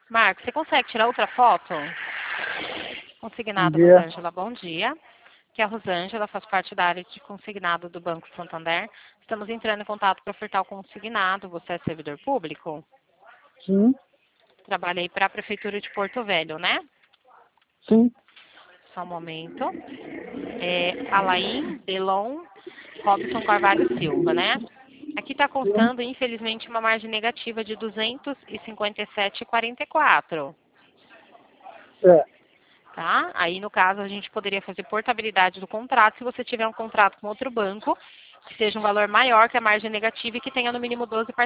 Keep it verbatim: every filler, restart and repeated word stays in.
Marcos, você consegue tirar outra foto? Bom Consignado dia. Rosângela, bom dia. Que a Rosângela faz parte da área de consignado do Banco Santander. Estamos entrando em contato para ofertar o consignado. Você é servidor público? Sim, Trabalha aí para a Prefeitura de Porto Velho, né? sim. Só um momento. É Alain Delon Robson Carvalho Silva, né? Aqui está Sim. constando, infelizmente, uma margem negativa de duzentos e cinquenta e sete vírgula quarenta e quatro. É. Tá? Aí, no caso, a gente poderia fazer portabilidade do contrato se você tiver um contrato com outro banco, que seja um valor maior que a margem negativa e que tenha no mínimo doze parcelas